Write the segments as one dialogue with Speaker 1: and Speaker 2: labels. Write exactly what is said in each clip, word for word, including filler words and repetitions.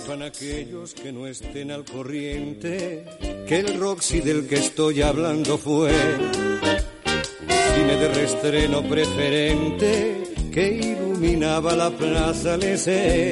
Speaker 1: sepan aquellos que no estén al corriente que el Roxy del que estoy hablando fue cine de reestreno preferente que iluminaba la Plaza Lesé.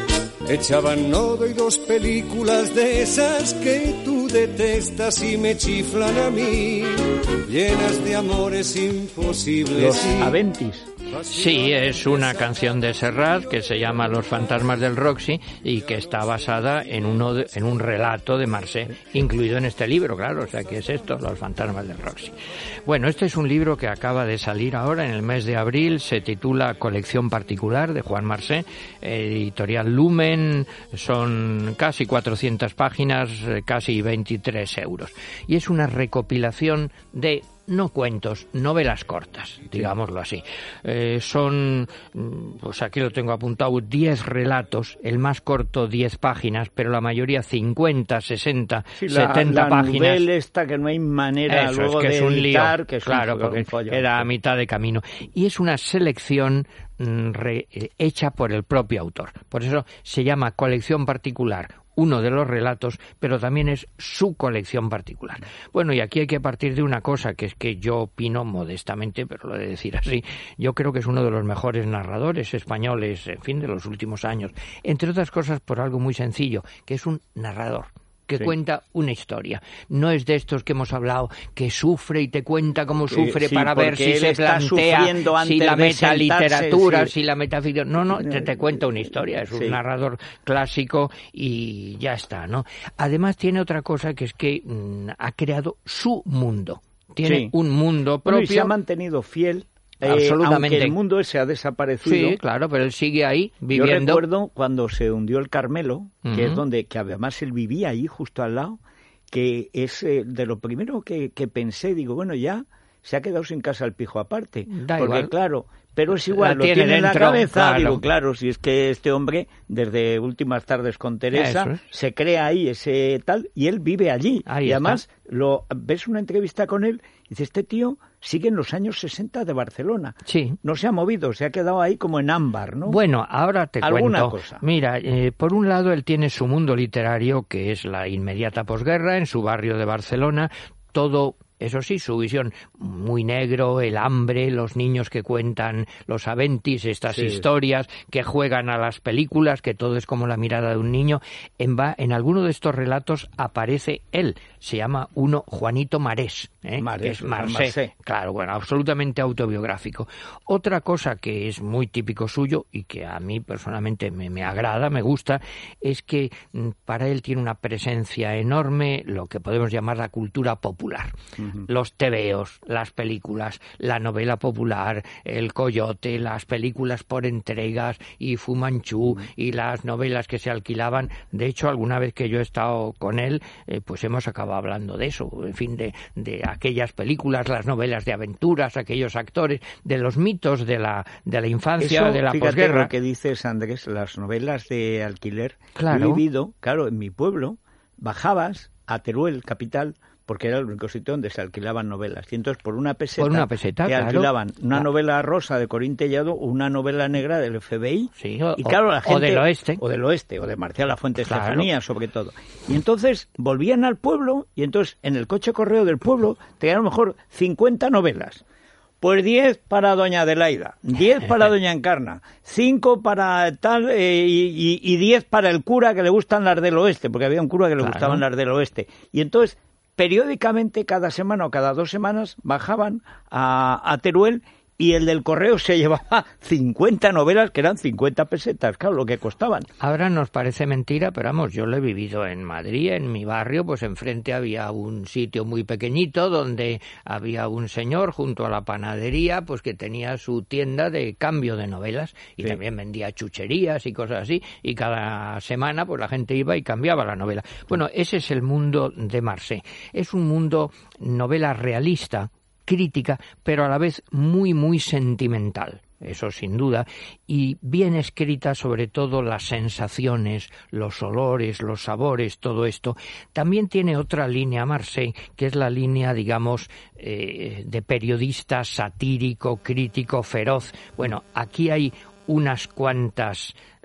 Speaker 1: Echaban Nodo y dos películas de esas que tú detestas y me chiflan a mí, llenas de amores imposibles.
Speaker 2: Los Aventis.
Speaker 3: Sí, es una canción de Serrat que se llama Los fantasmas del Roxy y que está basada en uno de, en un relato de Marcé, incluido en este libro, claro, o sea, ¿qué es esto? Los fantasmas del Roxy. Bueno, este es un libro que acaba de salir ahora en el mes de abril, se titula Colección particular de Juan Marcé, editorial Lumen, son casi cuatrocientas páginas, casi veintitrés euros. Y es una recopilación de no cuentos, novelas cortas, digámoslo así. Eh, son, pues aquí lo tengo apuntado, diez relatos, el más corto diez páginas, pero la mayoría cincuenta, sesenta,
Speaker 2: sí, la,
Speaker 3: setenta
Speaker 2: la
Speaker 3: páginas.
Speaker 2: La novela esta que no hay manera
Speaker 3: Eso,
Speaker 2: luego
Speaker 3: es que
Speaker 2: de
Speaker 3: es un
Speaker 2: editar,
Speaker 3: lío,
Speaker 2: que es
Speaker 3: claro,
Speaker 2: un,
Speaker 3: porque
Speaker 2: un follo.
Speaker 3: Era a mitad de camino. Y es una selección mm, re, eh, hecha por el propio autor. Por eso se llama colección particular, uno de los relatos, pero también es su colección particular. Bueno, y aquí hay que partir de una cosa, que es que yo opino modestamente, pero lo he de decir así, yo creo que es uno de los mejores narradores españoles, en fin, de los últimos años. Entre otras cosas por algo muy sencillo, que es un narrador que sí. cuenta una historia. No es de estos que hemos hablado, que sufre y te cuenta cómo sufre sí, para ver si se plantea, si la metaliteratura, sí. si la metaficción. No, no, te, te cuenta una historia. Es un sí. narrador clásico y ya está, ¿no? Además tiene otra cosa, que es que mmm, ha creado su mundo. Tiene sí. un mundo propio.
Speaker 2: Bueno, y se ha mantenido fiel. Eh,
Speaker 3: Absolutamente.
Speaker 2: Aunque el mundo ese ha desaparecido.
Speaker 3: Sí, claro, pero él sigue ahí viviendo.
Speaker 2: Yo recuerdo cuando se hundió el Carmelo, que uh-huh. es donde, que además él vivía ahí justo al lado, que es eh, de lo primero que, que pensé, digo, bueno, ya se ha quedado sin casa el pijo aparte.
Speaker 3: Da
Speaker 2: porque
Speaker 3: igual.
Speaker 2: claro, pero es igual,
Speaker 3: la
Speaker 2: lo
Speaker 3: tiene,
Speaker 2: tiene en
Speaker 3: dentro,
Speaker 2: la cabeza,
Speaker 3: claro.
Speaker 2: digo, claro, si es que este hombre, desde Últimas Tardes con Teresa,
Speaker 3: es.
Speaker 2: se crea ahí ese tal, y él vive allí.
Speaker 3: Ahí
Speaker 2: y además,
Speaker 3: está.
Speaker 2: lo ves una entrevista con él, y dice, este tío sigue en los años sesenta de Barcelona.
Speaker 3: Sí.
Speaker 2: No se ha movido, se ha quedado ahí como en ámbar, ¿no?
Speaker 3: Bueno, ahora te
Speaker 2: ¿Alguna
Speaker 3: cuento.
Speaker 2: cosa?
Speaker 3: Mira, eh, por un lado él tiene su mundo literario, que es la inmediata posguerra, en su barrio de Barcelona, todo... Eso sí, su visión muy negro, el hambre, los niños que cuentan los Aventis, estas sí. historias, que juegan a las películas, que todo es como la mirada de un niño. En, va, en alguno de estos relatos aparece él, se llama uno Juanito Marés, ¿eh?
Speaker 2: Marés,
Speaker 3: que es Marcé.
Speaker 2: Marcé.
Speaker 3: Claro, bueno, absolutamente autobiográfico. Otra cosa que es muy típico suyo y que a mí personalmente me, me agrada, me gusta, es que para él tiene una presencia enorme, lo que podemos llamar la cultura popular. Los tebeos, las películas, la novela popular, el Coyote, las películas por entregas y Fu Manchu y las novelas que se alquilaban. De hecho, alguna vez que yo he estado con él, eh, pues hemos acabado hablando de eso, en fin, de, de aquellas películas, las novelas de aventuras, aquellos actores, de los mitos de la, de la infancia,
Speaker 2: eso,
Speaker 3: de la
Speaker 2: fíjate
Speaker 3: posguerra.
Speaker 2: Lo que dices, Andrés, las novelas de alquiler.
Speaker 3: Claro.
Speaker 2: He vivido, claro, en mi pueblo, bajabas a Teruel, capital, porque era el único sitio donde se alquilaban novelas. Y entonces, por una peseta,
Speaker 3: por una peseta
Speaker 2: te
Speaker 3: claro.
Speaker 2: alquilaban una novela rosa de Corín Tellado o una novela negra del F B I.
Speaker 3: Sí, o,
Speaker 2: y claro, la gente,
Speaker 3: o del oeste.
Speaker 2: O del oeste, o de Marcial Lafuente
Speaker 3: claro.
Speaker 2: Estefanía, sobre todo. Y entonces, volvían al pueblo, y entonces, en el coche correo del pueblo, tenían a lo mejor cincuenta novelas. Pues diez para doña Adelaida, diez para doña Encarna, cinco para tal eh, y, y diez para el cura que le gustan las del oeste, porque había un cura que le
Speaker 3: claro.
Speaker 2: gustaban las del oeste. Y entonces, periódicamente, cada semana o cada dos semanas, bajaban a, a Teruel y el del correo se llevaba cincuenta novelas, que eran cincuenta pesetas, claro, lo que costaban.
Speaker 3: Ahora nos parece mentira, pero vamos, yo lo he vivido en Madrid, en mi barrio, pues enfrente había un sitio muy pequeñito donde había un señor junto a la panadería, pues que tenía su tienda de cambio de novelas y sí. también vendía chucherías y cosas así, y cada semana pues la gente iba y cambiaba la novela. Bueno, ese es el mundo de Marcé. Es un mundo novela realista, crítica, pero a la vez muy, muy sentimental. Eso sin duda, y bien escrita sobre todo las sensaciones, los olores, los sabores, todo esto. También tiene otra línea Marcé, que es la línea, digamos, eh, de periodista satírico, crítico, feroz. Bueno, aquí hay unas cuantas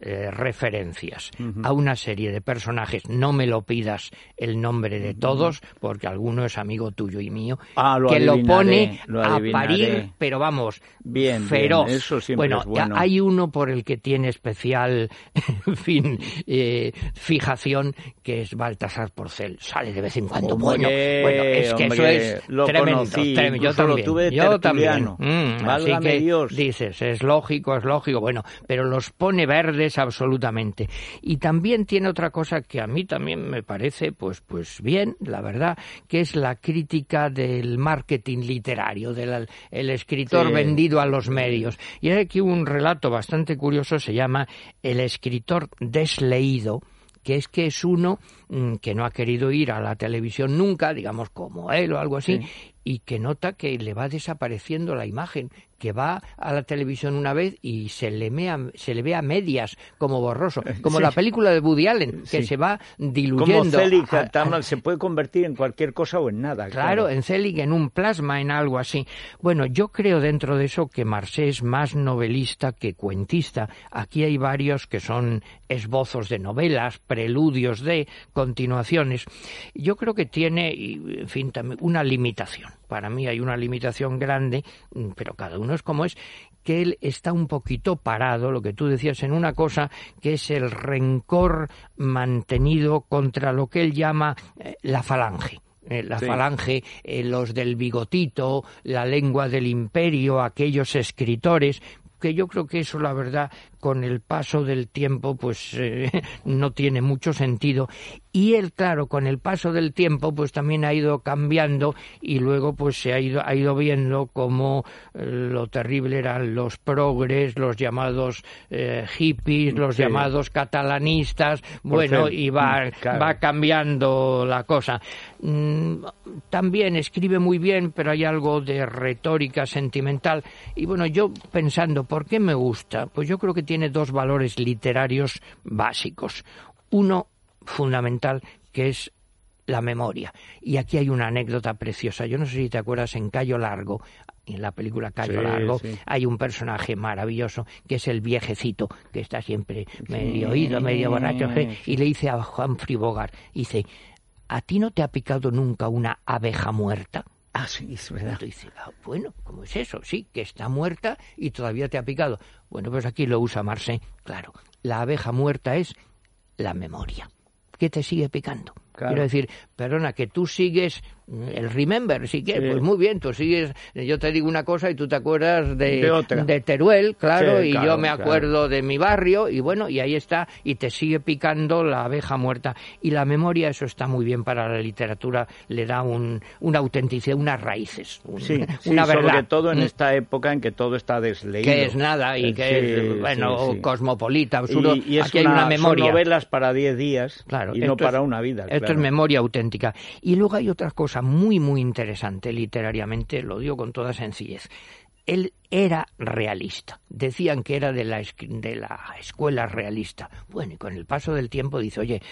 Speaker 3: eh, referencias uh-huh. a una serie de personajes. No me lo pidas el nombre de todos, porque alguno es amigo tuyo y mío,
Speaker 2: ah, lo
Speaker 3: que lo pone
Speaker 2: lo
Speaker 3: a parir, pero vamos,
Speaker 2: bien,
Speaker 3: feroz.
Speaker 2: Bien, eso siempre
Speaker 3: bueno,
Speaker 2: es bueno.
Speaker 3: Hay uno por el que tiene especial, en fin, eh, fijación, que es Baltasar Porcel. Sale de vez en cuando. Bueno, bueno, es que
Speaker 2: hombre,
Speaker 3: eso es
Speaker 2: lo
Speaker 3: tremendo.
Speaker 2: Conocí,
Speaker 3: tremendo. Yo también.
Speaker 2: Lo tuve de
Speaker 3: yo también.
Speaker 2: Mm,
Speaker 3: así que
Speaker 2: Dios.
Speaker 3: dices, es lógico, es lógico. Bueno, pero los pone verdes absolutamente. Y también tiene otra cosa que a mí también me parece, pues, pues bien, la verdad, que es la crítica del marketing literario, del el escritor sí. vendido a los medios. Y hay aquí un relato bastante curioso, se llama El escritor desleído, que es que es uno mmm, que no ha querido ir a la televisión nunca, digamos como él o algo así, sí. y que nota que le va desapareciendo la imagen, que va a la televisión una vez y se le, mea, se le ve a medias, como borroso, como sí. la película de Woody Allen, que sí. se va diluyendo.
Speaker 2: Como Zelig, a, a, se puede convertir en cualquier cosa o en nada.
Speaker 3: Claro,
Speaker 2: claro.
Speaker 3: en Zelig, en un plasma, en algo así. Bueno, yo creo dentro de eso que Marcé es más novelista que cuentista. Aquí hay varios que son esbozos de novelas, preludios de, continuaciones. Yo creo que tiene, en fin, también una limitación. Para mí hay una limitación grande, pero cada uno es como es, que él está un poquito parado, lo que tú decías, en una cosa que es el rencor mantenido contra lo que él llama eh, la falange. Eh, la sí. falange, eh, los del bigotito, la lengua del imperio, aquellos escritores, que yo creo que eso, la verdad, con el paso del tiempo, pues eh, no tiene mucho sentido. Y él, claro, con el paso del tiempo, pues también ha ido cambiando y luego pues se ha ido, ha ido viendo cómo eh, lo terrible eran los progres, los llamados eh, hippies, los sí. llamados catalanistas, bueno, y va, claro. va cambiando la cosa. Mm, también escribe muy bien, pero hay algo de retórica sentimental. Y bueno, yo pensando, ¿por qué me gusta? Pues yo creo que tiene dos valores literarios básicos. Uno fundamental, que es la memoria. Y aquí hay una anécdota preciosa. Yo no sé si te acuerdas, en Cayo Largo, en la película Cayo sí, Largo, sí. hay un personaje maravilloso que es el viejecito, que está siempre medio oído, sí, medio borracho, sí. y le dice a Humphrey Bogart, dice, ¿a ti no te ha picado nunca una abeja muerta?
Speaker 2: Ah, sí, es verdad.
Speaker 3: Y dice, ah, bueno, ¿cómo es eso? Sí, que está muerta y todavía te ha picado. Bueno, pues aquí lo usa Marcé. Claro, la abeja muerta es la memoria. ¿Qué te sigue picando? Claro. Quiero decir, perdona, que tú sigues el remember, si quieres, sí. pues muy bien, tú sigues, yo te digo una cosa y tú te acuerdas de,
Speaker 2: de, otra.
Speaker 3: de Teruel, claro,
Speaker 2: sí,
Speaker 3: y
Speaker 2: claro,
Speaker 3: yo me acuerdo
Speaker 2: claro.
Speaker 3: de mi barrio, y bueno, y ahí está, y te sigue picando la abeja muerta. Y la memoria, eso está muy bien para la literatura, le da un, una autenticidad, unas raíces, un,
Speaker 2: sí,
Speaker 3: una
Speaker 2: sí,
Speaker 3: verdad.
Speaker 2: Sobre todo en mm. esta época en que todo está desleído.
Speaker 3: Que es nada, y que
Speaker 2: sí,
Speaker 3: es, bueno,
Speaker 2: sí, sí.
Speaker 3: cosmopolita, absurdo,
Speaker 2: y, y es
Speaker 3: aquí
Speaker 2: una,
Speaker 3: hay una memoria.
Speaker 2: Son novelas para diez días,
Speaker 3: claro,
Speaker 2: y no para
Speaker 3: es,
Speaker 2: una vida.
Speaker 3: Esto
Speaker 2: claro.
Speaker 3: es memoria auténtica. Y luego hay otra cosa muy, muy interesante literariamente, lo digo con toda sencillez. Él era realista. Decían que era de la, de la escuela realista. Bueno, y con el paso del tiempo dice, oye,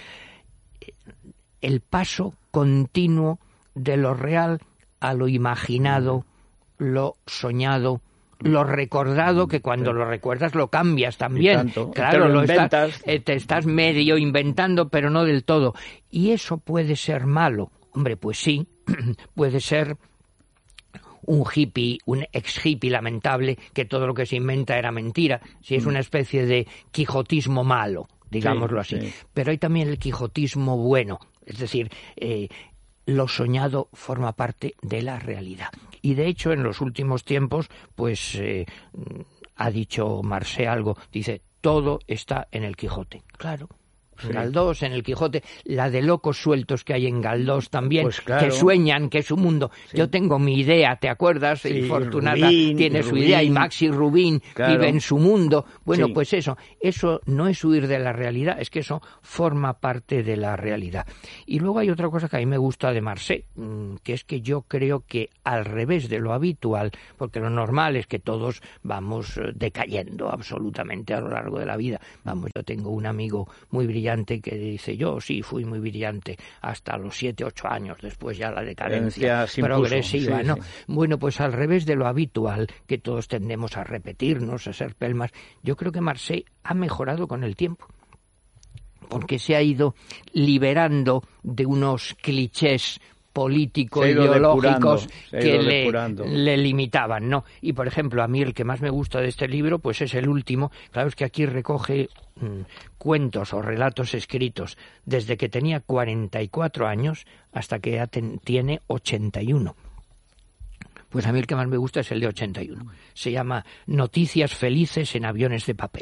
Speaker 3: el paso continuo de lo real a lo imaginado, lo soñado, lo recordado, que cuando lo recuerdas lo cambias también. Claro,
Speaker 2: lo
Speaker 3: lo
Speaker 2: inventas.
Speaker 3: Estás, eh, te estás medio inventando, pero no del todo. Y eso puede ser malo. Hombre, pues sí, puede ser un hippie, un ex hippie lamentable, que todo lo que se inventa era mentira, si es una especie de quijotismo malo, digámoslo
Speaker 2: sí,
Speaker 3: así.
Speaker 2: Sí.
Speaker 3: Pero hay también el quijotismo bueno, es decir, eh, lo soñado forma parte de la realidad. Y de hecho, en los últimos tiempos, pues eh, ha dicho Marcé algo, dice, todo está en el Quijote. Claro. En Galdós, en el Quijote, la de locos sueltos que hay en Galdós también,
Speaker 2: pues claro.
Speaker 3: que sueñan, que es un mundo. Sí. Yo tengo mi idea, ¿te acuerdas?
Speaker 2: Sí,
Speaker 3: y Fortunata
Speaker 2: Rubín,
Speaker 3: tiene su
Speaker 2: Rubín.
Speaker 3: idea, y Maxi Rubín
Speaker 2: claro.
Speaker 3: vive en su mundo. Bueno,
Speaker 2: sí.
Speaker 3: pues eso, eso no es huir de la realidad, es que eso forma parte de la realidad. Y luego hay otra cosa que a mí me gusta de Marcé, que es que yo creo que al revés de lo habitual, porque lo normal es que todos vamos decayendo absolutamente a lo largo de la vida. Vamos, yo tengo un amigo muy brillante brillante, que dice yo sí fui muy brillante hasta los siete, ocho años, después ya la decadencia progresiva, sí, ¿no? Sí. Bueno, pues al revés de lo habitual, que todos tendemos a repetirnos, a ser pelmas, yo creo que Marseille ha mejorado con el tiempo, porque se ha ido liberando de unos clichés políticos, ideológicos que le, le limitaban, ¿no? Y, por ejemplo, a mí el que más me gusta de este libro, pues es el último. Claro, es que aquí recoge mmm, cuentos o relatos escritos desde que tenía cuarenta y cuatro años hasta que ya ten, tiene ochenta y uno. Pues a mí el que más me gusta es el de ochenta y uno. Se llama Noticias felices en aviones de papel.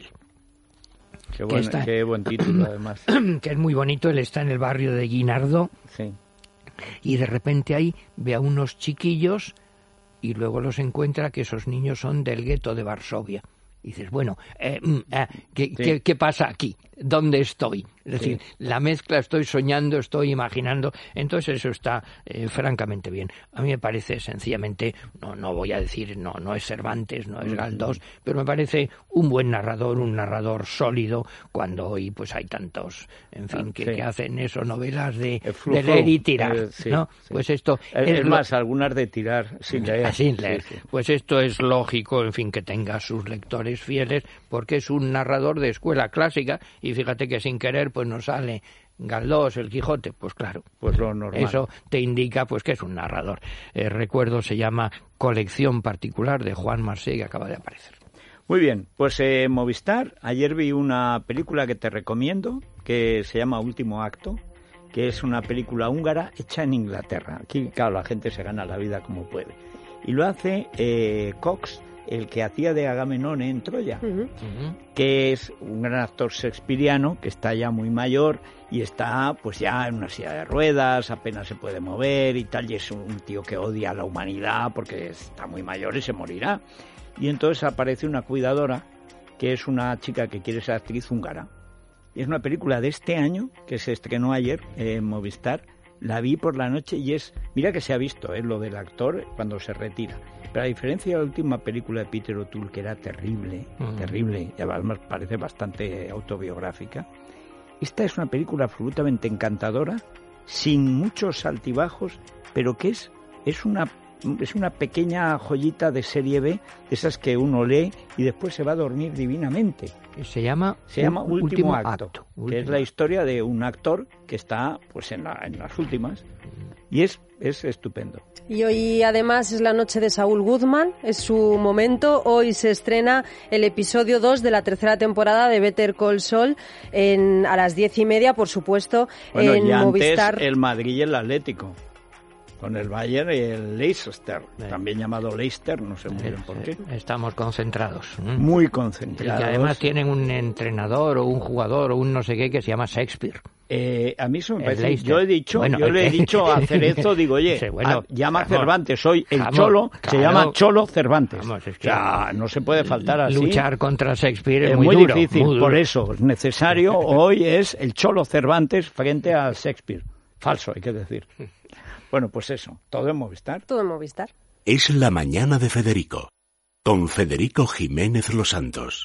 Speaker 2: Qué buen, está, qué buen título, además.
Speaker 3: Que es muy bonito. Él está en el barrio de Guinardó.
Speaker 2: Sí.
Speaker 3: Y de repente ahí ve a unos chiquillos y luego los encuentra que esos niños son del gueto de Varsovia. Y dices, bueno, eh, eh, ¿qué, sí. ¿qué, ¿qué pasa aquí? ¿Dónde estoy? Es decir, sí. la mezcla, estoy soñando, estoy imaginando. Entonces eso está eh, francamente bien. A mí me parece sencillamente, no no voy a decir, no no es Cervantes, no es Galdós, pero me parece un buen narrador, un narrador sólido, cuando hoy pues hay tantos, en fin, que, sí. que hacen eso, novelas de, de leer y tirar, eh, sí, ¿no? Sí. Pues esto
Speaker 2: es, es más, lo... algunas de tirar sin leer.
Speaker 3: Sin leer. Sí, sí. Pues esto es lógico, en fin, que tenga sus lectores fieles, porque es un narrador de escuela clásica, y fíjate que sin querer pues nos sale Galdós, el Quijote, pues claro,
Speaker 2: pues lo normal.
Speaker 3: Eso te indica pues que es un narrador. Eh, recuerdo, se llama Colección Particular, de Juan Marseille, que acaba de aparecer.
Speaker 2: Muy bien, pues eh, Movistar, ayer vi una película que te recomiendo, que se llama Último Acto, que es una película húngara hecha en Inglaterra. Aquí, claro, la gente se gana la vida como puede. Y lo hace eh, Cox, el que hacía de Agamenón en Troya, uh-huh. Uh-huh. que es un gran actor shakespeariano que está ya muy mayor y está pues ya en una silla de ruedas, apenas se puede mover y tal, y es un tío que odia a la humanidad porque está muy mayor y se morirá. Y entonces aparece una cuidadora que es una chica que quiere ser actriz húngara. Y es una película de este año que se estrenó ayer en Movistar. La vi por la noche y es... Mira que se ha visto, es ¿eh? Lo del actor cuando se retira. Pero a diferencia de la última película de Peter O'Toole, que era terrible, uh-huh. terrible, y además parece bastante autobiográfica, esta es una película absolutamente encantadora, sin muchos altibajos, pero que es, es una... es una pequeña joyita de serie B, de esas que uno lee y después se va a dormir divinamente.
Speaker 3: Se llama,
Speaker 2: se llama Último, último Acto, acto que último. Es la historia de un actor que está pues en, la, en las últimas y es, es estupendo.
Speaker 4: Y hoy además es la noche de Saúl Guzmán, es su momento. Hoy se estrena el episodio dos de la tercera temporada de Better Call Saul en, a las diez y media, por supuesto,
Speaker 2: bueno,
Speaker 4: en
Speaker 2: y
Speaker 4: Movistar.
Speaker 2: Antes el Madrid y el Atlético. Con el Bayern y el Leicester, eh. también llamado Leicester, no sé muy bien por qué.
Speaker 3: Estamos concentrados. ¿eh?
Speaker 2: Muy concentrados.
Speaker 3: Y además tienen un entrenador o un jugador o un no sé qué que se llama Shakespeare.
Speaker 2: Eh, a mí eso me parece. Yo he dicho, bueno, yo le he dicho a Cerezo, digo, oye, sí, bueno, a, llama vamos, Cervantes, soy el vamos, Cholo, claro, se llama Cholo Cervantes. Vamos, es que o sea, no se puede faltar así.
Speaker 3: Luchar contra Shakespeare es,
Speaker 2: es
Speaker 3: muy,
Speaker 2: muy
Speaker 3: duro,
Speaker 2: difícil,
Speaker 3: muy duro.
Speaker 2: Por eso es necesario hoy es el Cholo Cervantes frente a Shakespeare. Falso, hay que decir. Bueno, pues eso, todo en Movistar.
Speaker 4: Todo en Movistar.
Speaker 5: Es la mañana de Federico, con Federico Jiménez Los Santos.